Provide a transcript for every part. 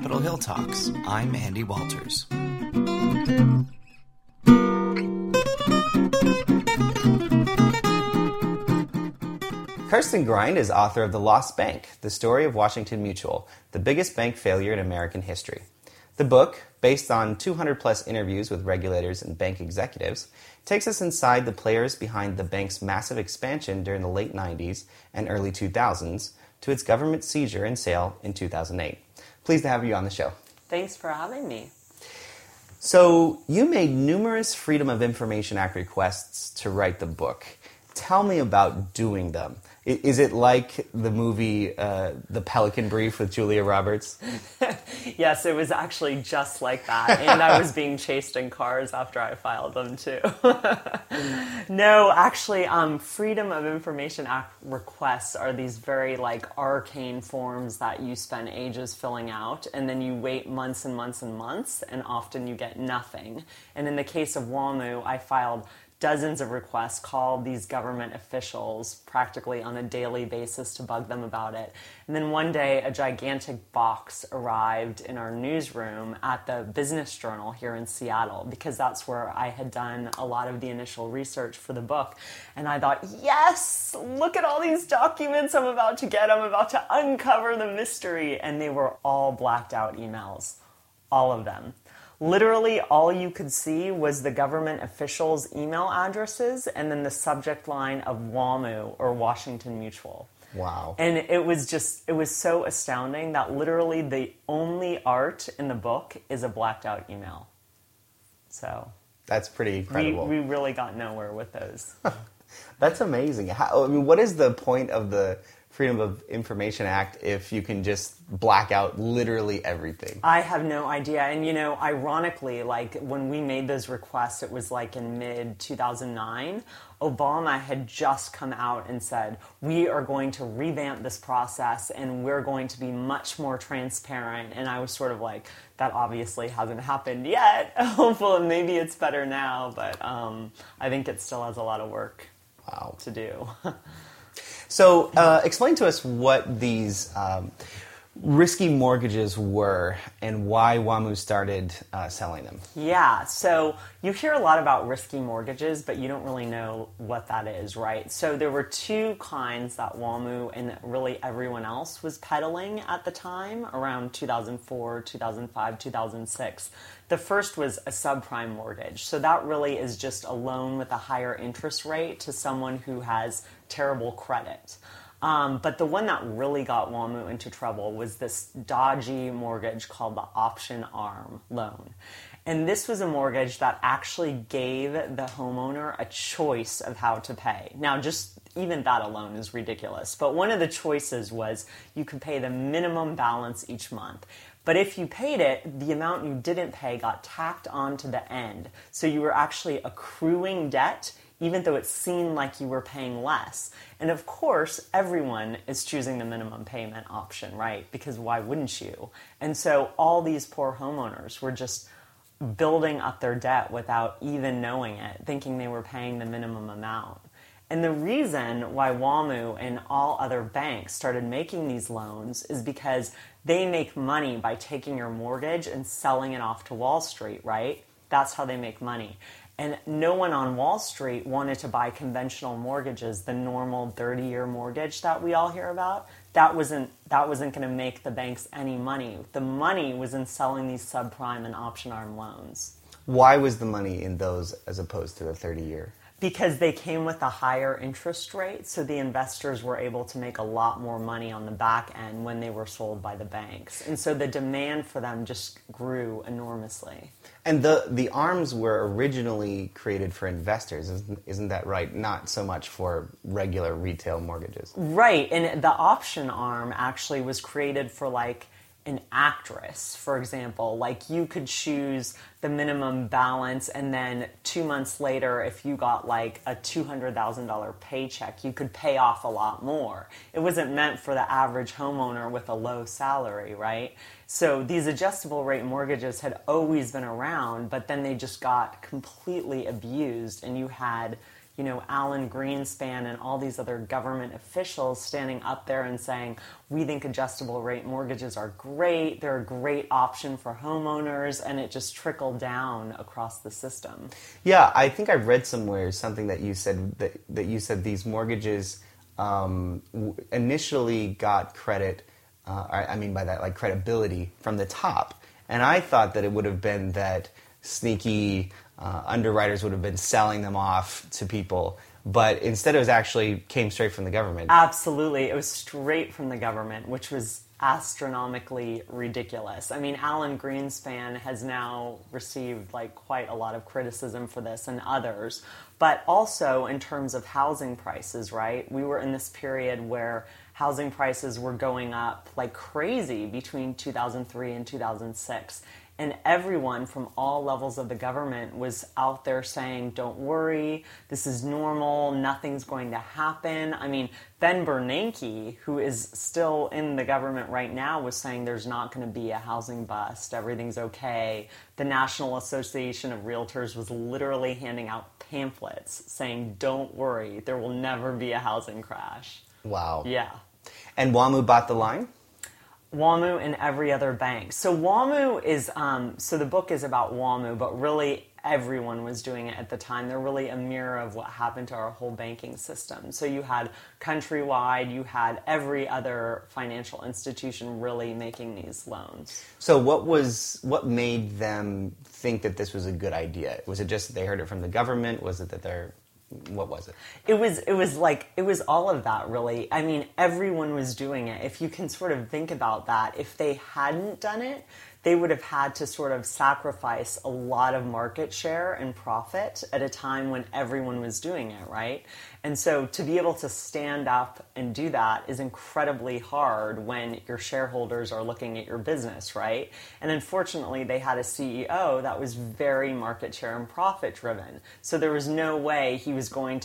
Capitol Hill Talks. I'm Andy Walters. Kirsten Grind is author of The Lost Bank, The Story of Washington Mutual, the biggest bank failure in American history. The book, based on 200-plus interviews with regulators and bank executives, takes us inside the players behind the bank's massive expansion during the late 90s and early 2000s to its government seizure and sale in 2008. Pleased to have you on the show. Thanks for having me. So, you made numerous Freedom of Information Act requests to write the book. Tell me about doing them. Is it like the movie The Pelican Brief with Julia Roberts? Yes, it was actually just like that. And I was being chased in cars after I filed them, too. No, actually, Freedom of Information Act requests are these very, arcane forms that you spend ages filling out, and then you wait months and months and months, and often you get nothing. And in the case of WAMU, I filed dozens of requests, called these government officials practically on a daily basis to bug them about it. And then one day, a gigantic box arrived in our newsroom at the Business Journal here in Seattle, because that's where I had done a lot of the initial research for the book. And I thought, yes, look at all these documents I'm about to get. I'm about to uncover the mystery. And they were all blacked out emails, all of them. Literally, all you could see was the government officials' email addresses and then the subject line of WAMU, or Washington Mutual. Wow. And it was so astounding that literally the only art in the book is a blacked out email. So that's pretty incredible. We really got nowhere with those. That's amazing. What is the point of the Freedom of Information Act if you can just black out literally everything? I have no idea. And, ironically, when we made those requests, it was in mid-2009, Obama had just come out and said, we are going to revamp this process and we're going to be much more transparent. And I was sort of like, that obviously hasn't happened yet. Hopefully, maybe it's better now, but I think it still has a lot of work to do. So, explain to us what these risky mortgages were and why WAMU started selling them. Yeah, so you hear a lot about risky mortgages, but you don't really know what that is, right? So there were two kinds that WAMU and really everyone else was peddling at the time, around 2004, 2005, 2006. The first was a subprime mortgage. So that really is just a loan with a higher interest rate to someone who has terrible credit. But the one that really got WAMU into trouble was this dodgy mortgage called the option arm loan. And this was a mortgage that actually gave the homeowner a choice of how to pay. Now, just even that alone is ridiculous. But one of the choices was you could pay the minimum balance each month. But if you paid it, the amount you didn't pay got tacked on to the end. So you were actually accruing debt, even though it seemed like you were paying less. And of course, everyone is choosing the minimum payment option, right? Because why wouldn't you? And so all these poor homeowners were just building up their debt without even knowing it, thinking they were paying the minimum amount. And the reason why WAMU and all other banks started making these loans is because they make money by taking your mortgage and selling it off to Wall Street, right? That's how they make money. And no one on Wall Street wanted to buy conventional mortgages, the normal 30-year mortgage that we all hear about. That wasn't going to make the banks any money. The money was in selling these subprime and option arm loans. Why was the money in those as opposed to the 30-year? Because they came with a higher interest rate, so the investors were able to make a lot more money on the back end when they were sold by the banks. And so the demand for them just grew enormously. And the arms were originally created for investors, isn't that right? Not so much for regular retail mortgages. Right, and the option arm actually was created for an actress, for example. You could choose the minimum balance, and then 2 months later, if you got a $200,000 paycheck, you could pay off a lot more. It wasn't meant for the average homeowner with a low salary, right? So these adjustable rate mortgages had always been around, but then they just got completely abused, and you had Alan Greenspan and all these other government officials standing up there and saying, we think adjustable rate mortgages are great, they're a great option for homeowners, and it just trickled down across the system. Yeah, I think I read somewhere something that you said these mortgages initially got credit, I mean by that, like credibility from the top. And I thought that it would have been that sneaky underwriters would have been selling them off to people. But instead it was actually came straight from the government. Absolutely. It was straight from the government, which was astronomically ridiculous. I mean, Alan Greenspan has now received quite a lot of criticism for this and others. But also in terms of housing prices, right? We were in this period where housing prices were going up like crazy between 2003 and 2006. And everyone from all levels of the government was out there saying, don't worry, this is normal, nothing's going to happen. I mean, Ben Bernanke, who is still in the government right now, was saying there's not going to be a housing bust, everything's okay. The National Association of Realtors was literally handing out pamphlets saying, don't worry, there will never be a housing crash. Wow. Yeah. And WAMU bought the line? WAMU and every other bank. So WAMU is, so the book is about WAMU, but really everyone was doing it at the time. They're really a mirror of what happened to our whole banking system. So you had Countrywide, you had every other financial institution really making these loans. So what made them think that this was a good idea? Was it just that they heard it from the government? Was it that what was it? It was all of that, really. I mean, everyone was doing it. If you can sort of think about that, if they hadn't done it, they would have had to sort of sacrifice a lot of market share and profit at a time when everyone was doing it, right? And so to be able to stand up and do that is incredibly hard when your shareholders are looking at your business, right? And unfortunately, they had a CEO that was very market share and profit driven. So there was no way he was going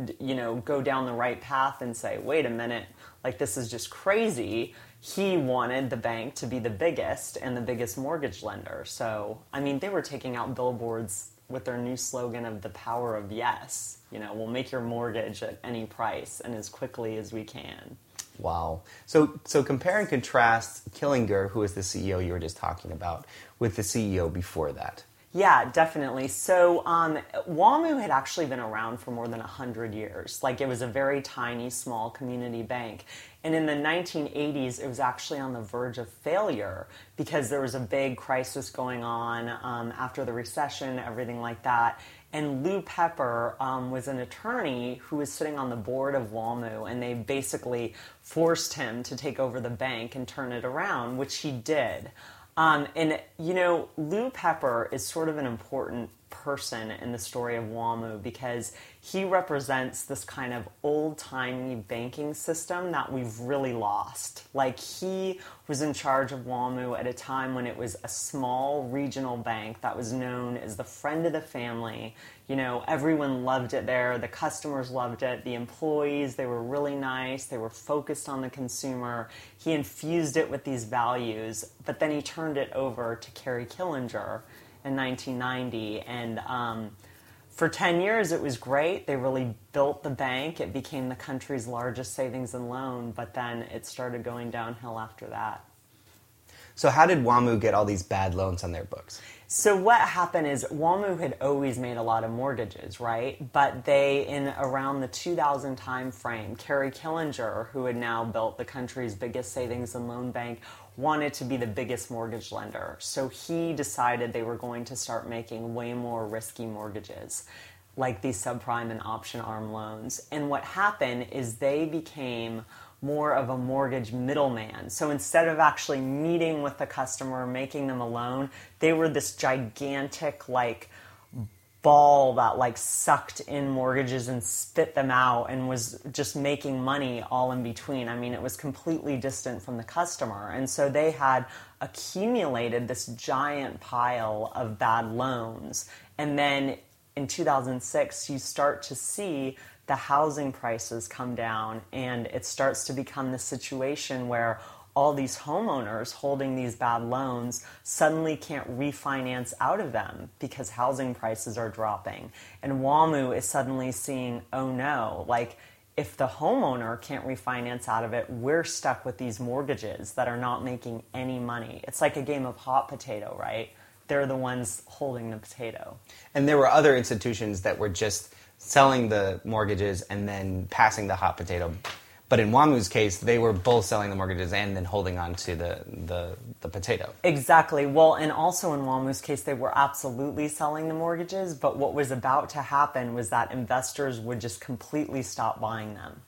to, go down the right path and say, wait a minute, this is just crazy. He wanted the bank to be the biggest and the biggest mortgage lender. So, I mean, they were taking out billboards with their new slogan of the power of yes. We'll make your mortgage at any price and as quickly as we can. Wow. So compare and contrast Killinger, who is the CEO you were just talking about, with the CEO before that. Yeah, definitely. So WAMU had actually been around for more than 100 years. It was a very tiny, small community bank. And in the 1980s, it was actually on the verge of failure because there was a big crisis going on after the recession, everything like that. And Lou Pepper was an attorney who was sitting on the board of WAMU, and they basically forced him to take over the bank and turn it around, which he did. Lou Pepper is sort of an important person in the story of WAMU because he represents this kind of old-timey banking system that we've really lost. He was in charge of WAMU at a time when it was a small regional bank that was known as the friend of the family. Everyone loved it there. The customers loved it. The employees, they were really nice. They were focused on the consumer. He infused it with these values, but then he turned it over to Kerry Killinger in 1990. And for 10 years, it was great. They really built the bank. It became the country's largest savings and loan, but then it started going downhill after that. So how did WAMU get all these bad loans on their books? So what happened is WAMU had always made a lot of mortgages, right? But they, in around the 2000 time frame, Kerry Killinger, who had now built the country's biggest savings and loan bank, wanted to be the biggest mortgage lender. So he decided they were going to start making way more risky mortgages, like these subprime and option arm loans. And what happened is they became more of a mortgage middleman. So instead of actually meeting with the customer, making them a loan, they were this gigantic ball that sucked in mortgages and spit them out and was just making money all in between. I mean, it was completely distant from the customer. And so they had accumulated this giant pile of bad loans. And then in 2006, you start to see the housing prices come down, and it starts to become the situation where all these homeowners holding these bad loans suddenly can't refinance out of them because housing prices are dropping. And WAMU is suddenly seeing, oh no, like if the homeowner can't refinance out of it, we're stuck with these mortgages that are not making any money. It's like a game of hot potato, right? They're the ones holding the potato. And there were other institutions that were just selling the mortgages and then passing the hot potato. But in WAMU's case, they were both selling the mortgages and then holding on to the potato. Exactly. Well, and also in WAMU's case, they were absolutely selling the mortgages, but what was about to happen was that investors would just completely stop buying them.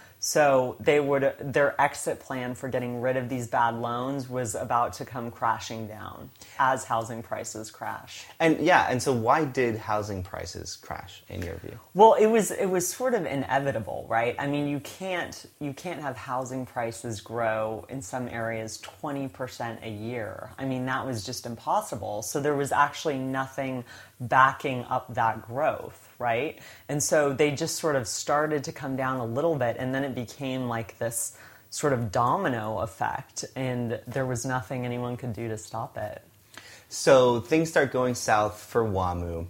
So their exit plan for getting rid of these bad loans was about to come crashing down as housing prices crash. And so why did housing prices crash in your view? Well, it was sort of inevitable, right? I mean, you can't have housing prices grow in some areas 20% a year. I mean, that was just impossible. So there was actually nothing backing up that growth. Right? And so they just sort of started to come down a little bit, and then it became like this sort of domino effect, and there was nothing anyone could do to stop it. So things start going south for WAMU.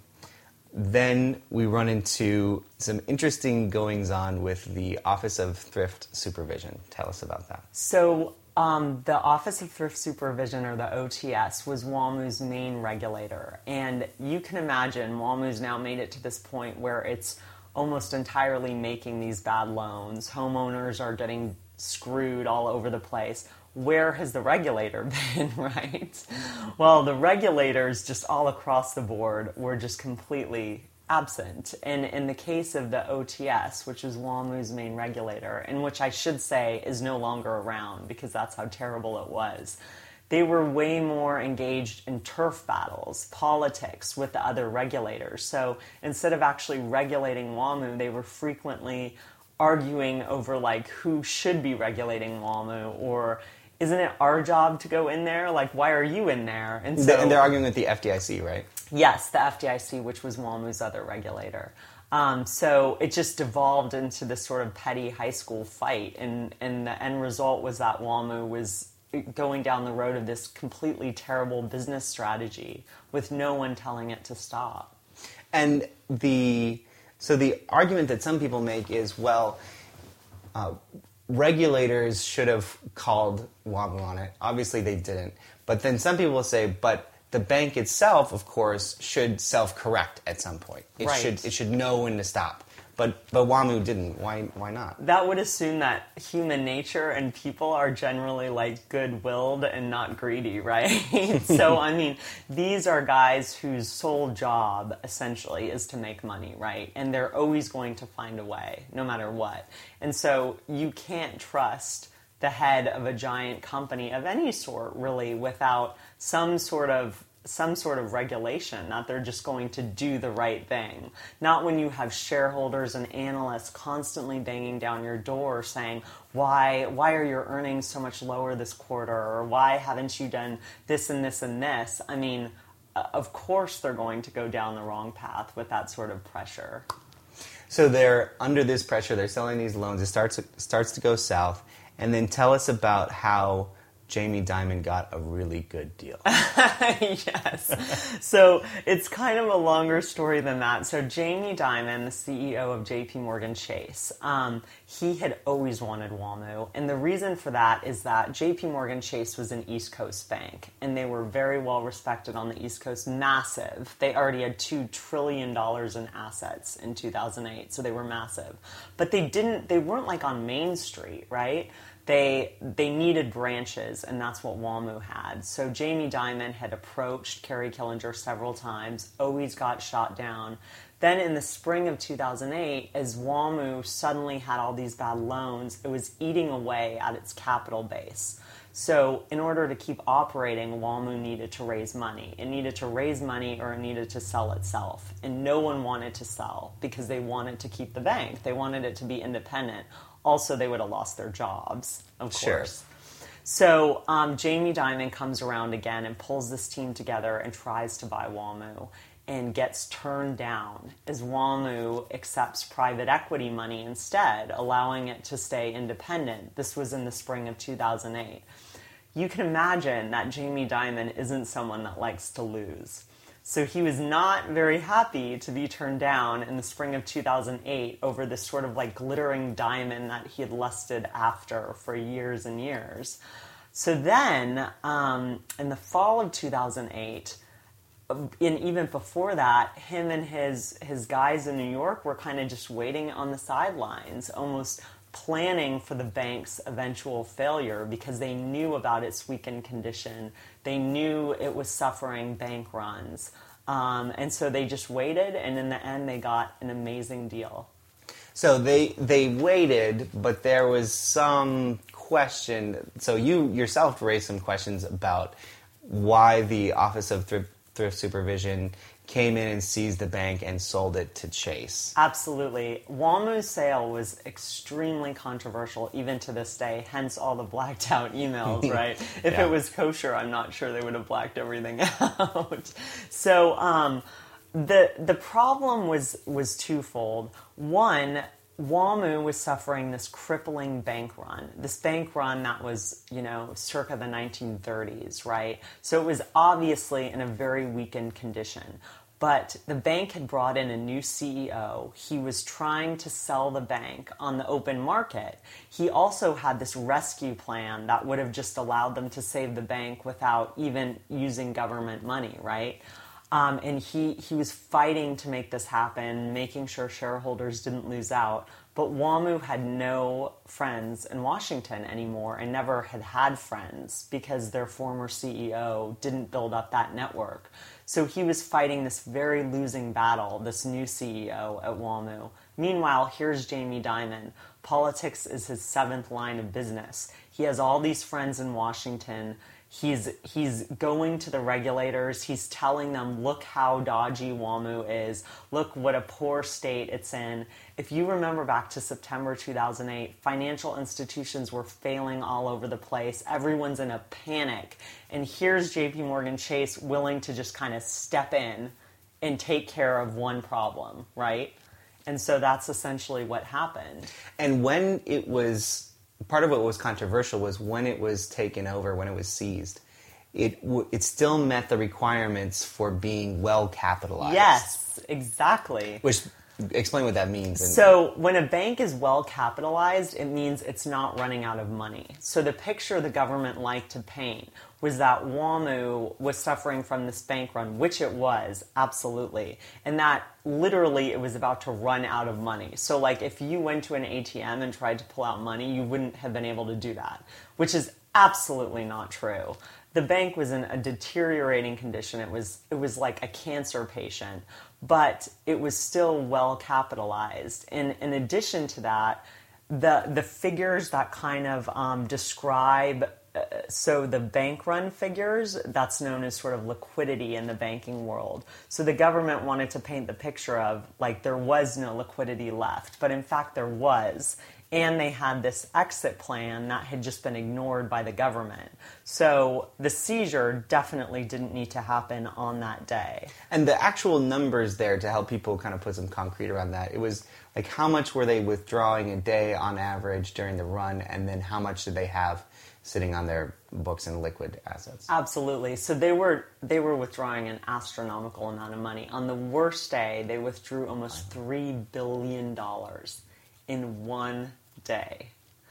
Then we run into some interesting goings-on with the Office of Thrift Supervision. Tell us about that. So the Office of Thrift Supervision, or the OTS, was WAMU's main regulator. And you can imagine WAMU's now made it to this point where it's almost entirely making these bad loans. Homeowners are getting screwed all over the place. Where has the regulator been, right? Well, the regulators just all across the board were just completely absent. And in the case of the OTS, which is WAMU's main regulator, and which I should say is no longer around because that's how terrible it was, they were way more engaged in turf battles, politics with the other regulators. So instead of actually regulating WAMU, they were frequently arguing over like who should be regulating WAMU, or isn't it our job to go in there? Like, why are you in there? And they're arguing with the FDIC, right? Yes, the FDIC, which was WAMU's other regulator. So it just devolved into this sort of petty high school fight, and the end result was that WAMU was going down the road of this completely terrible business strategy with no one telling it to stop. And so the argument that some people make is, well, regulators should have called WAMU on it. Obviously they didn't. But then some people will say, but the bank itself, of course, should self-correct at some point. It should know when to stop. But WAMU didn't. Why not? That would assume that human nature and people are generally like good-willed and not greedy, right? So, I mean, these are guys whose sole job essentially is to make money, right? And they're always going to find a way, no matter what. And so you can't trust the head of a giant company of any sort, really, without some sort of regulation, that they're just going to do the right thing. Not when you have shareholders and analysts constantly banging down your door saying, why are your earnings so much lower this quarter? Or why haven't you done this and this and this? I mean, of course they're going to go down the wrong path with that sort of pressure. So they're under this pressure, they're selling these loans, it starts to go south, and then tell us about how Jamie Dimon got a really good deal. Yes. So it's kind of a longer story than that. So Jamie Dimon, the CEO of JP Morgan Chase, he had always wanted WAMU. And the reason for that is that JP Morgan Chase was an East Coast bank, and they were very well respected on the East Coast, massive. They already had $2 trillion in assets in 2008, so they were massive. But they weren't like on Main Street, right? They needed branches, and that's what WAMU had. So Jamie Dimon had approached Kerry Killinger several times, always got shot down. Then in the spring of 2008, as WAMU suddenly had all these bad loans, it was eating away at its capital base. So in order to keep operating, WAMU needed to raise money. It needed to raise money or it needed to sell itself. And no one wanted to sell because they wanted to keep the bank. They wanted it to be independent. Also, they would have lost their jobs, of course. So Jamie Dimon comes around again and pulls this team together and tries to buy WAMU. and gets turned down as WAMU accepts private equity money instead, allowing it to stay independent. This was in the spring of 2008. You can imagine that Jamie Dimon isn't someone that likes to lose. So he was not very happy to be turned down in the spring of 2008 over this sort of like glittering diamond that he had lusted after for years and years. So then, in the fall of 2008, and even before that, him and his guys in New York were kind of just waiting on the sidelines, almost planning for the bank's eventual failure because they knew about its weakened condition. They knew it was suffering bank runs. And so they just waited, and in the end, they got an amazing deal. So they waited, but there was some question. So you yourself raised some questions about why the Office of Thrift Supervision came in and seized the bank and sold it to Chase. Absolutely. WAMU's sale was extremely controversial even to this day, hence all the blacked out emails, right? If it was kosher, I'm not sure they would have blacked everything out. So the problem was twofold. One, WAMU was suffering this crippling bank run. This bank run that was, circa the 1930s, right? So it was obviously in a very weakened condition. But the bank had brought in a new CEO. He was trying to sell the bank on the open market. He also had this rescue plan that would have just allowed them to save the bank without even using government money, right? And he was fighting to make this happen, making sure shareholders didn't lose out. But WAMU had no friends in Washington anymore and never had friends because their former CEO didn't build up that network. So he was fighting this very losing battle, this new CEO at WAMU. Meanwhile, here's Jamie Dimon. Politics is his seventh line of business. He has all these friends in Washington. He's going to the regulators. He's telling them, look how dodgy WAMU is. Look what a poor state it's in. If you remember back to September 2008, financial institutions were failing all over the place. Everyone's in a panic. And here's JP Morgan Chase willing to just kind of step in and take care of one problem, right? And so that's essentially what happened. And when it was... Part of what was controversial was when it was taken over, when it was seized, it still met the requirements for being well capitalized. Yes, exactly. Which, explain what that means. So when a bank is well capitalized, it means it's not running out of money. So the picture the government liked to paint was that WAMU was suffering from this bank run, which it was, absolutely. And that literally it was about to run out of money. So like if you went to an ATM and tried to pull out money, you wouldn't have been able to do that, which is absolutely not true. The bank was in a deteriorating condition. It was like a cancer patient, but it was still well capitalized. And in addition to that, the figures that kind of describe so the bank run figures, that's known as sort of liquidity in the banking world. So the government wanted to paint the picture of like there was no liquidity left, but in fact there was. And they had this exit plan that had just been ignored by the government. So the seizure definitely didn't need to happen on that day. And the actual numbers there, to help people kind of put some concrete around that, it was like how much were they withdrawing a day on average during the run, and then how much did they have sitting on their books in liquid assets? Absolutely. So they were withdrawing an astronomical amount of money. On the worst day, they withdrew almost $3 billion in one day.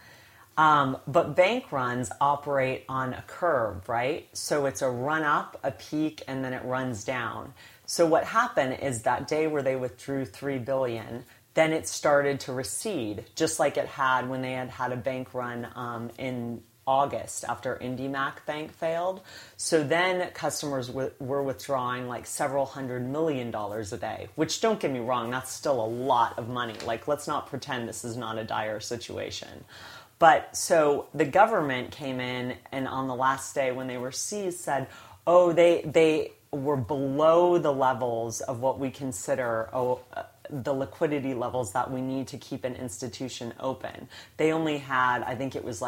But bank runs operate on a curve, right? So it's a run up, a peak, and then it runs down. So what happened is that day where they withdrew $3 billion, then it started to recede, just like it had when they had a bank run in August after IndyMac Bank failed. So then customers were withdrawing like several $100 million a day, which, don't get me wrong, that's still a lot of money. Like, let's not pretend this is not a dire situation. But so the government came in and on the last day when they were seized said, oh, they were below the levels of what we consider the liquidity levels that we need to keep an institution open. They only had, I think it was like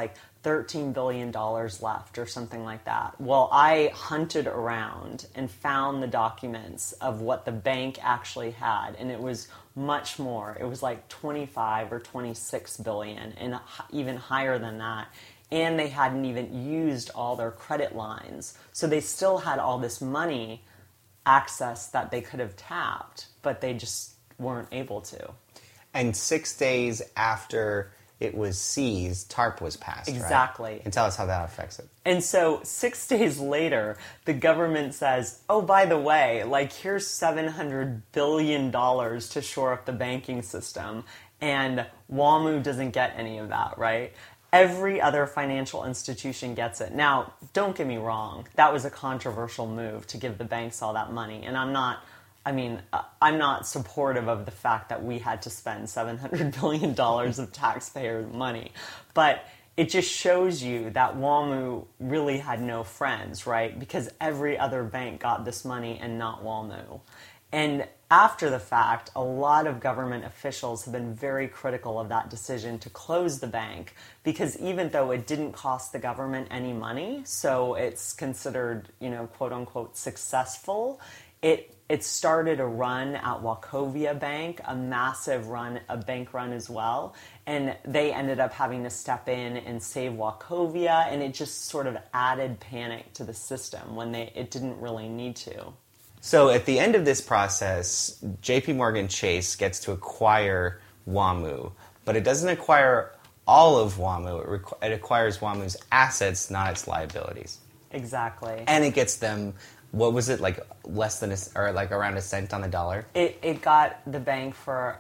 $13 billion left or something like that. Well, I hunted around and found the documents of what the bank actually had, and it was much more. It was like 25 or 26 billion, and even higher than that. And they hadn't even used all their credit lines. So they still had all this money access that they could have tapped, but they just weren't able to. And 6 days after it was seized, TARP was passed, Exactly. Right? And tell us how that affects it. And so 6 days later, the government says, oh, by the way, like, here's $700 billion to shore up the banking system, and WAMU doesn't get any of that, right? Every other financial institution gets it. Now, don't get me wrong, that was a controversial move to give the banks all that money, and I'm not supportive of the fact that we had to spend $700 billion of taxpayer money. But it just shows you that WAMU really had no friends, right? Because every other bank got this money and not WAMU. And after the fact, a lot of government officials have been very critical of that decision to close the bank, because even though it didn't cost the government any money, so it's considered, quote unquote, successful, it started a run at Wachovia Bank, a massive run, a bank run as well. And they ended up having to step in and save Wachovia, and it just sort of added panic to the system when it didn't really need to. So at the end of this process, JP Morgan Chase gets to acquire WAMU, but it doesn't acquire all of WAMU. It acquires WAMU's assets, not its liabilities. Exactly. And it gets them, what was it, like less than around a cent on the dollar? It got the bank for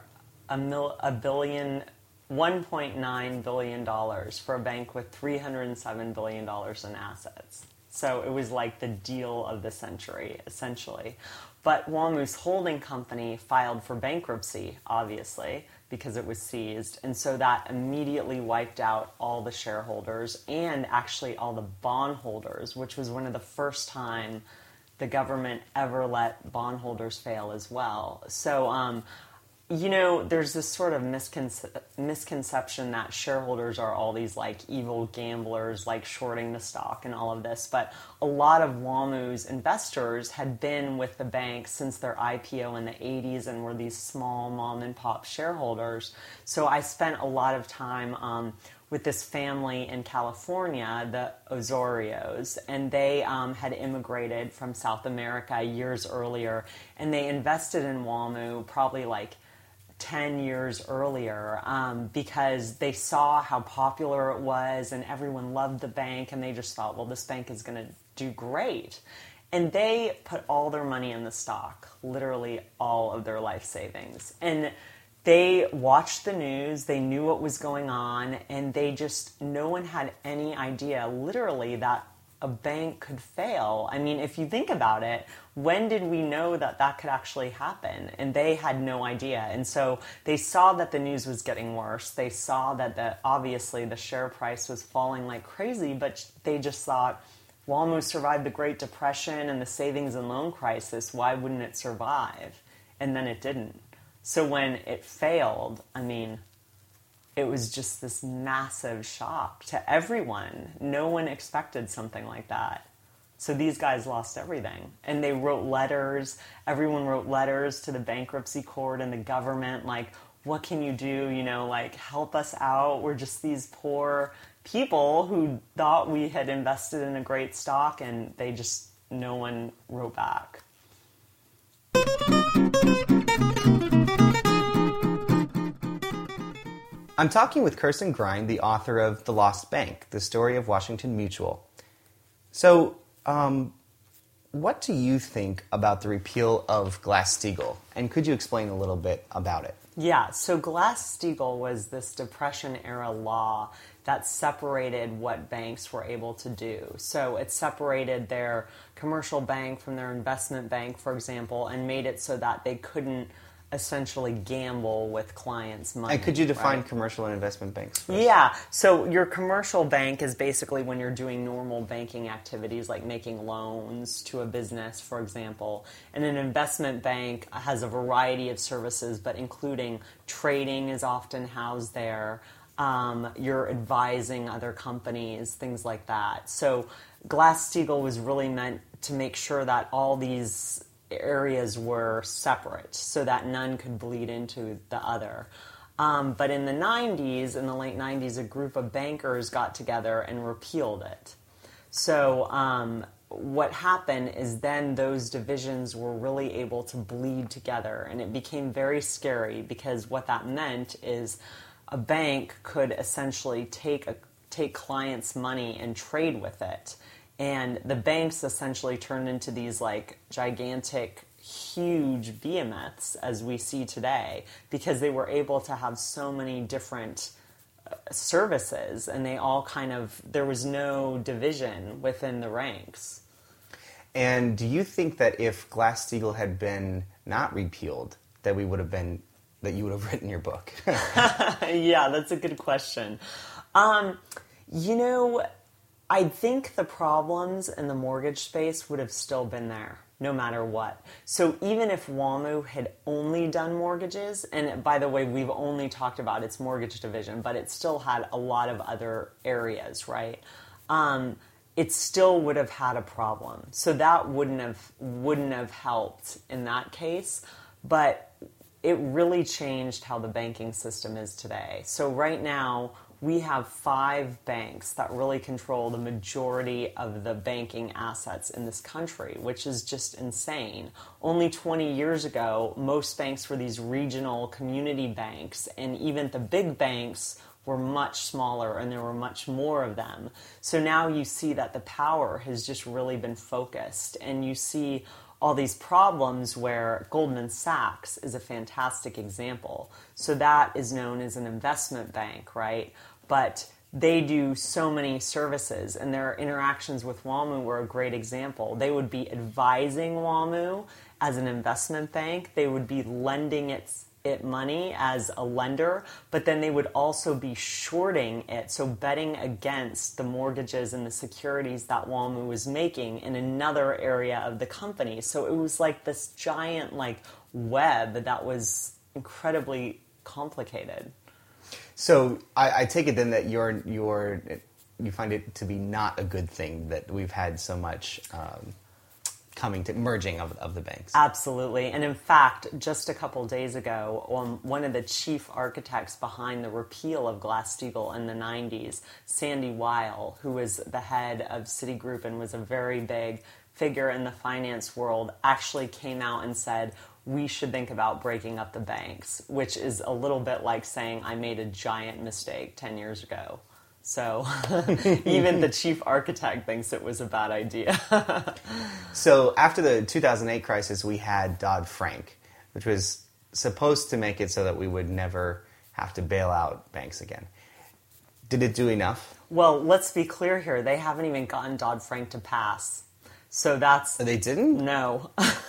$1.9 billion for a bank with $307 billion in assets. So it was like the deal of the century, essentially. But WAMU's holding company filed for bankruptcy, obviously, because it was seized. And so that immediately wiped out all the shareholders and actually all the bondholders, which was one of the first time the government ever let bondholders fail as well. So, there's this sort of misconception that shareholders are all these like evil gamblers, like shorting the stock and all of this. But a lot of WAMU's investors had been with the bank since their IPO in the 80s and were these small mom and pop shareholders. So I spent a lot of time with this family in California, the Osorios, and they had immigrated from South America years earlier, and they invested in WAMU probably like 10 years earlier because they saw how popular it was and everyone loved the bank, and they just thought, well, this bank is going to do great. And they put all their money in the stock, literally all of their life savings. And they watched the news, they knew what was going on, and no one had any idea, literally, that a bank could fail. I mean, if you think about it, when did we know that could actually happen? And they had no idea. And so they saw that the news was getting worse. They saw that obviously the share price was falling like crazy, but they just thought, WAMU survived the Great Depression and the savings and loan crisis. Why wouldn't it survive? And then it didn't. So when it failed, I mean, it was just this massive shock to everyone. No one expected something like that. So these guys lost everything. And they wrote letters. Everyone wrote letters to the bankruptcy court and the government, like, what can you do? Like, help us out. We're just these poor people who thought we had invested in a great stock, and no one wrote back. I'm talking with Kirsten Grind, the author of The Lost Bank, The Story of Washington Mutual. So, what do you think about the repeal of Glass-Steagall? And could you explain a little bit about it? Yeah, so Glass-Steagall was this Depression-era law that separated what banks were able to do. So it separated their commercial bank from their investment bank, for example, and made it so that they couldn't essentially gamble with clients' money. And could you define right? commercial and investment banks? Yeah, so your commercial bank is basically when you're doing normal banking activities like making loans to a business, for example. And an investment bank has a variety of services, but including trading is often housed there. You're advising other companies, things like that. So Glass-Steagall was really meant to make sure that all these areas were separate so that none could bleed into the other. But in the 90s, in the late 90s, a group of bankers got together and repealed it. So what happened is then those divisions were really able to bleed together, and it became very scary because what that meant is a bank could essentially take clients' money and trade with it. And the banks essentially turned into these like gigantic, huge behemoths as we see today because they were able to have so many different services, and they all there was no division within the ranks. And do you think that if Glass-Steagall had been not repealed, that you would have written your book? Yeah, that's a good question. I think the problems in the mortgage space would have still been there, no matter what. So even if WAMU had only done mortgages, and by the way, we've only talked about its mortgage division, but it still had a lot of other areas, right? It still would have had a problem. So that wouldn't have helped in that case, but it really changed how the banking system is today. So right now, we have 5 banks that really control the majority of the banking assets in this country, which is just insane. Only 20 years ago, most banks were these regional community banks, and even the big banks were much smaller, and there were much more of them. So now you see that the power has just really been focused, and you see all these problems where Goldman Sachs is a fantastic example. So that is known as an investment bank, right? But they do so many services, and their interactions with WAMU were a great example. They would be advising WAMU as an investment bank. They would be lending it money as a lender, but then they would also be shorting it, so betting against the mortgages and the securities that WAMU was making in another area of the company. So it was like this giant web that was incredibly complicated. So I take it then that you find it to be not a good thing that we've had so much merging of the banks. Absolutely. And in fact, just a couple days ago, one of the chief architects behind the repeal of Glass-Steagall in the 90s, Sandy Weil, who was the head of Citigroup and was a very big figure in the finance world, actually came out and said, we should think about breaking up the banks, which is a little bit like saying I made a giant mistake 10 years ago. So even the chief architect thinks it was a bad idea. So after the 2008 crisis, we had Dodd-Frank, which was supposed to make it so that we would never have to bail out banks again. Did it do enough? Well, let's be clear here. They haven't even gotten Dodd-Frank to pass. So that's... They didn't? No.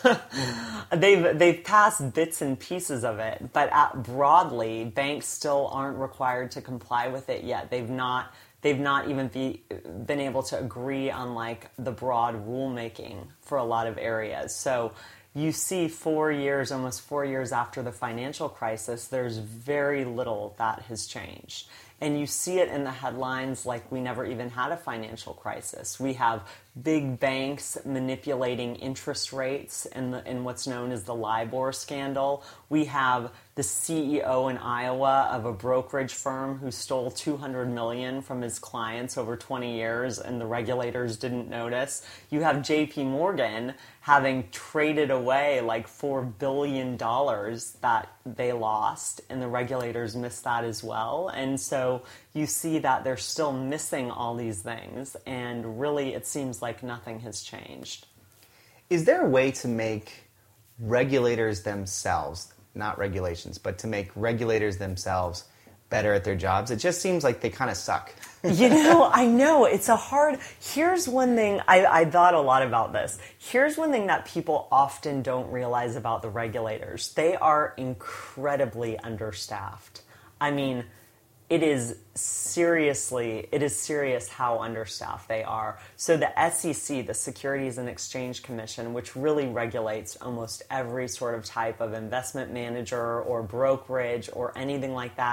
They've passed bits and pieces of it, but broadly, banks still aren't required to comply with it yet. They've not even been able to agree on the broad rulemaking for a lot of areas. So you see almost 4 years after the financial crisis, there's very little that has changed. And you see it in the headlines like we never even had a financial crisis. We have big banks manipulating interest rates in what's known as the LIBOR scandal. We have the CEO in Iowa of a brokerage firm who stole $200 million from his clients over 20 years, and the regulators didn't notice. You have JP Morgan having traded away $4 billion that they lost, and the regulators missed that as well. And so you see that they're still missing all these things, and really it seems like nothing has changed. Is there a way to make regulators themselves, not regulations, but to make regulators themselves better at their jobs? It just seems like they kind of suck. I know. Here's one thing, I thought a lot about this. Here's one thing that people often don't realize about the regulators. They are incredibly understaffed. I mean, it is serious how understaffed they are. So the SEC, the Securities and Exchange Commission, which really regulates almost every sort of type of investment manager or brokerage or anything like that,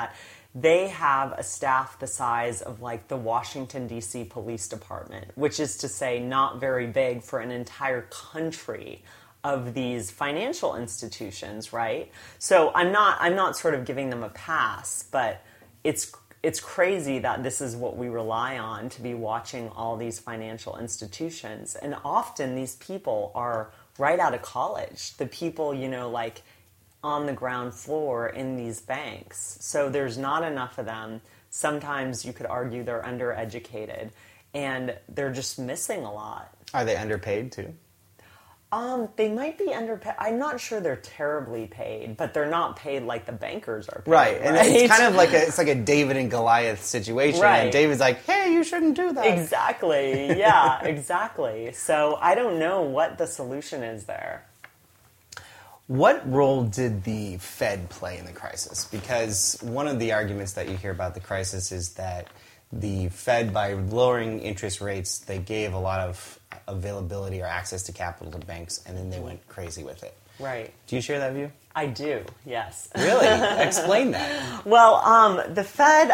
they have a staff the size of like the Washington, D.C. Police Department, which is to say not very big for an entire country of these financial institutions, right? So I'm not sort of giving them a pass, but it's crazy that this is what we rely on to be watching all these financial institutions. And often these people are right out of college. The people, like on the ground floor in these banks. So there's not enough of them. Sometimes you could argue they're undereducated and they're just missing a lot. Are they underpaid too? They might be underpaid. I'm not sure they're terribly paid, but they're not paid like the bankers are paid. Right, and it's kind of like a David and Goliath situation. Right. And David's like, hey, you shouldn't do that. Exactly, yeah, exactly. So I don't know what the solution is there. What role did the Fed play in the crisis? Because one of the arguments that you hear about the crisis is that the Fed, by lowering interest rates, they gave a lot of availability or access to capital to banks, and then they went crazy with it. Right. Do you share that view? I do, yes. Really? Explain that. Well, the Fed,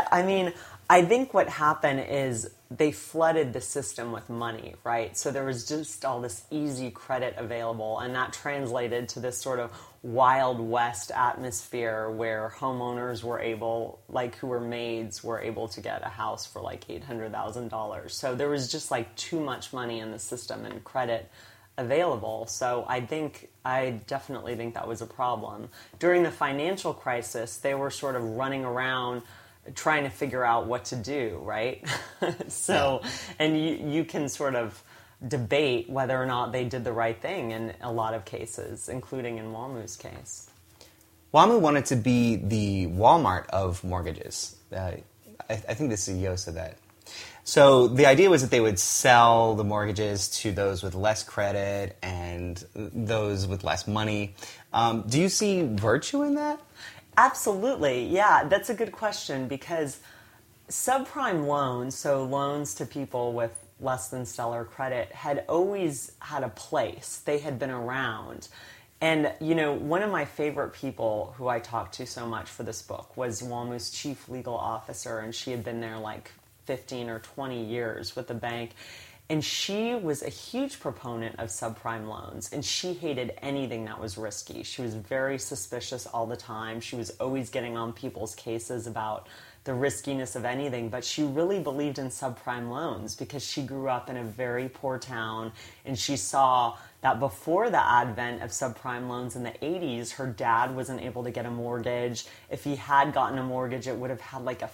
I think what happened is they flooded the system with money, right? So there was just all this easy credit available, and that translated to this sort of Wild West atmosphere where homeowners were able, who were maids, were able to get a house for $800,000. So there was just too much money in the system and credit available. So I definitely think that was a problem. During the financial crisis, they were sort of running around trying to figure out what to do, right? So, and you can sort of debate whether or not they did the right thing in a lot of cases, including in WAMU's case. WAMU wanted to be the Walmart of mortgages. I think the CEO said that. So the idea was that they would sell the mortgages to those with less credit and those with less money. Do you see virtue in that? Absolutely. Yeah, that's a good question because subprime loans, so loans to people with less than stellar credit, had always had a place. They had been around. And, one of my favorite people who I talked to so much for this book was WAMU's chief legal officer, and she had been there 15 or 20 years with the bank. And she was a huge proponent of subprime loans, and she hated anything that was risky. She was very suspicious all the time. She was always getting on people's cases about the riskiness of anything, but she really believed in subprime loans because she grew up in a very poor town, and she saw that before the advent of subprime loans in the 80s, her dad wasn't able to get a mortgage. If he had gotten a mortgage, it would have had a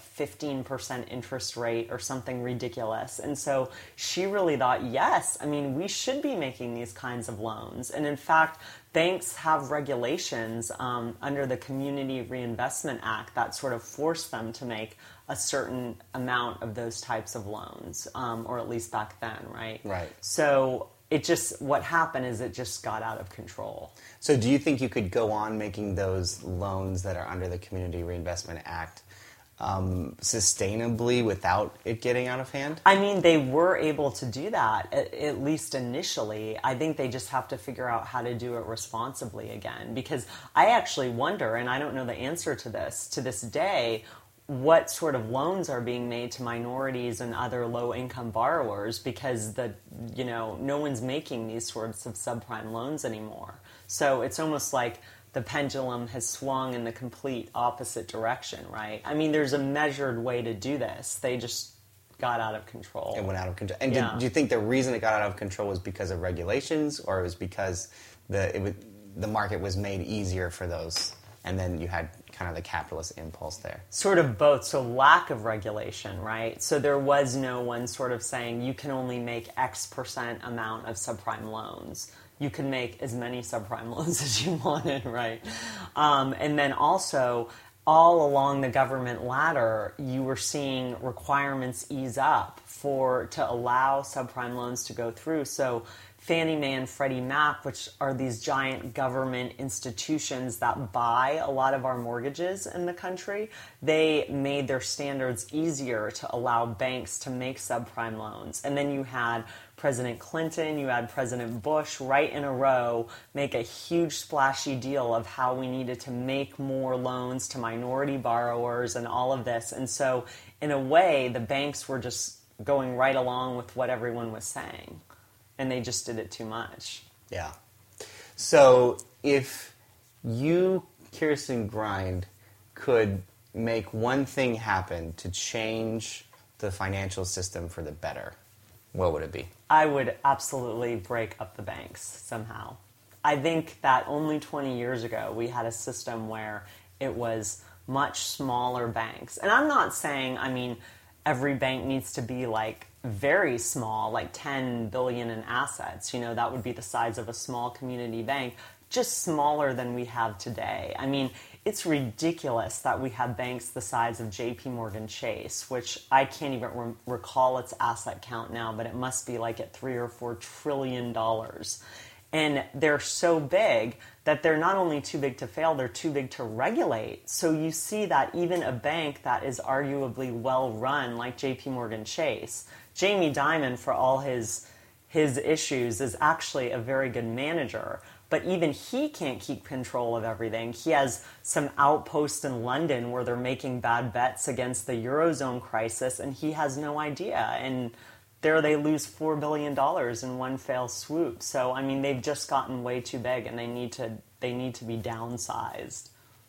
15% interest rate or something ridiculous. And so she really thought, yes, we should be making these kinds of loans. And in fact, banks have regulations under the Community Reinvestment Act that sort of force them to make a certain amount of those types of loans, or at least back then, right? Right. So what happened is it just got out of control. So do you think you could go on making those loans that are under the Community Reinvestment Act sustainably without it getting out of hand? They were able to do that, at least initially. I think they just have to figure out how to do it responsibly again. Because I actually wonder, and I don't know the answer to this day, what sort of loans are being made to minorities and other low-income borrowers because no one's making these sorts of subprime loans anymore. So it's almost like the pendulum has swung in the complete opposite direction, right? There's a measured way to do this. They just got out of control. It went out of control. And do you think the reason it got out of control was because of regulations, or it was because the market was made easier for those, and then you had kind of the capitalist impulse there? Sort of both. So lack of regulation, right? So there was no one sort of saying you can only make X% amount of subprime loans. You could make as many subprime loans as you wanted, right? And then also, all along the government ladder, you were seeing requirements ease up to allow subprime loans to go through. So Fannie Mae and Freddie Mac, which are these giant government institutions that buy a lot of our mortgages in the country, they made their standards easier to allow banks to make subprime loans. And then you had President Clinton, you had President Bush right in a row make a huge splashy deal of how we needed to make more loans to minority borrowers and all of this. And so in a way, the banks were just going right along with what everyone was saying. And they just did it too much. Yeah. So if you, Kirsten Grind, could make one thing happen to change the financial system for the better, what would it be? I would absolutely break up the banks somehow. I think that only 20 years ago we had a system where it was much smaller banks. And I'm not saying, every bank needs to be like very small, like 10 billion in assets. That would be the size of a small community bank, just smaller than we have today. It's ridiculous that we have banks the size of JP Morgan Chase, which I can't even recall its asset count now, but it must be like at $3 or $4 trillion. And they're so big that they're not only too big to fail, they're too big to regulate. So you see that even a bank that is arguably well run, like JP Morgan Chase, Jamie Dimon, for all his issues, is actually a very good manager. But even he can't keep control of everything. He has some outpost in London where they're making bad bets against the Eurozone crisis, and he has no idea. And there they lose $4 billion in one fell swoop. So, they've just gotten way too big, and they need to be downsized.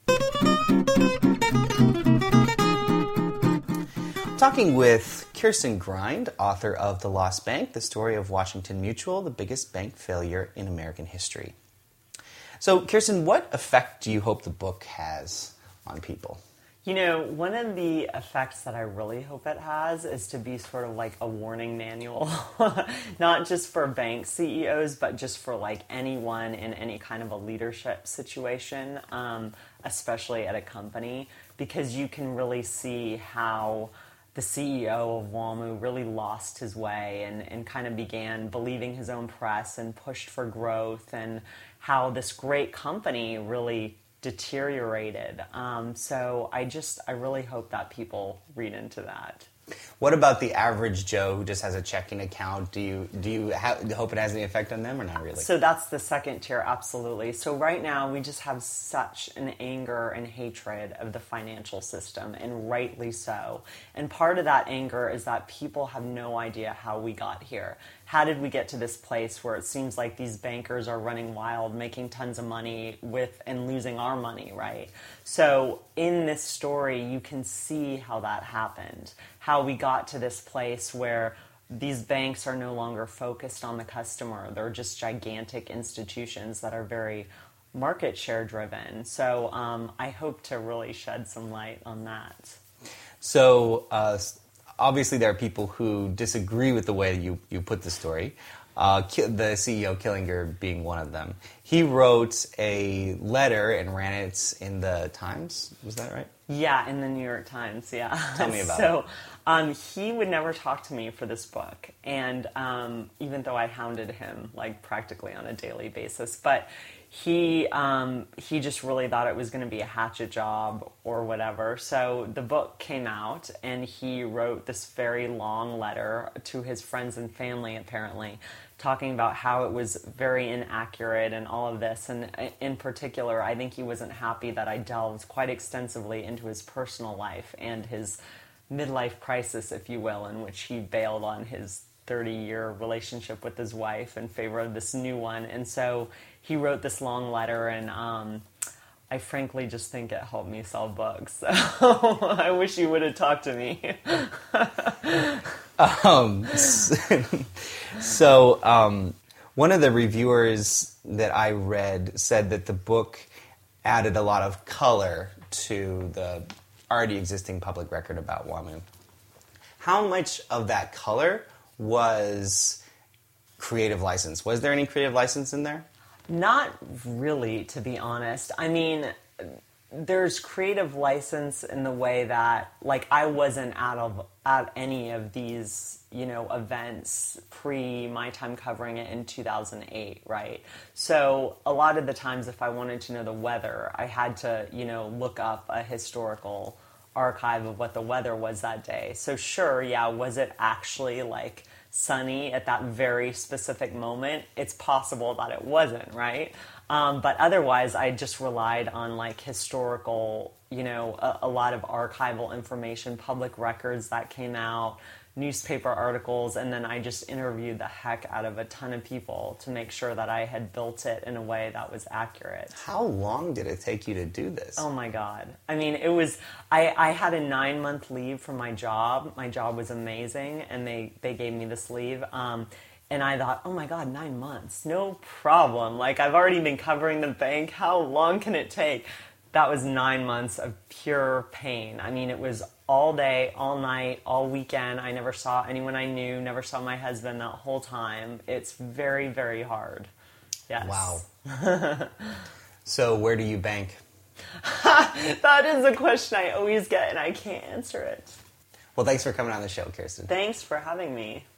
Talking with Kirsten Grind, author of The Lost Bank, The Story of Washington Mutual, the Biggest Bank Failure in American History. So, Kirsten, what effect do you hope the book has on people? One of the effects that I really hope it has is to be sort of like a warning manual, not just for bank CEOs, but just for like anyone in any kind of a leadership situation, especially at a company, because you can really see how the CEO of WAMU really lost his way and kind of began believing his own press and pushed for growth, and how this great company really deteriorated. So I really hope that people read into that. What about the average Joe who just has a checking account? Do you hope it has any effect on them, or not really? So that's the second tier, absolutely. So right now we just have such an anger and hatred of the financial system, and rightly so. And part of that anger is that people have no idea how we got here. How did we get to this place where it seems like these bankers are running wild, making tons of money and losing our money, right? So in this story, you can see how that happened, how we got to this place where these banks are no longer focused on the customer. They're just gigantic institutions that are very market share driven. So I hope to really shed some light on that. So obviously there are people who disagree with the way you put the story. The CEO, Killinger, being one of them. He wrote a letter and ran it in the Times. Was that right? Yeah, in the New York Times, yeah. Tell me about it. So he would never talk to me for this book, and even though I hounded him like practically on a daily basis, but he just really thought it was going to be a hatchet job or whatever. So the book came out, and he wrote this very long letter to his friends and family, apparently, talking about how it was very inaccurate and all of this. And in particular, I think he wasn't happy that I delved quite extensively into his personal life and his midlife crisis, if you will, in which he bailed on his 30-year relationship with his wife in favor of this new one. And so he wrote this long letter, and I frankly just think it helped me sell books. So I wish you would have talked to me. One of the reviewers that I read said that the book added a lot of color to the already existing public record about WAMU. How much of that color was creative license? Was there any creative license in there? Not really, to be honest. I mean, there's creative license in the way that, like, I wasn't at any of these, events pre my time covering it in 2008, right? So a lot of the times if I wanted to know the weather, I had to, look up a historical archive of what the weather was that day. So sure, yeah, was it actually like sunny at that very specific moment? It's possible that it wasn't, right? But otherwise, I just relied on like historical, a lot of archival information, public records that came out, newspaper articles, and then I just interviewed the heck out of a ton of people to make sure that I had built it in a way that was accurate. How long did it take you to do this? Oh my God. I mean, it was, I had a 9-month leave from my job. My job was amazing, and they gave me this leave. And I thought, oh my God, 9 months, no problem. Like, I've already been covering the bank. How long can it take? That was 9 months of pure pain. I mean, it was all day, all night, all weekend. I never saw anyone I knew, never saw my husband that whole time. It's very, very hard. Yes. Wow. So where do you bank? That is a question I always get, and I can't answer it. Well, thanks for coming on the show, Kirsten. Thanks for having me.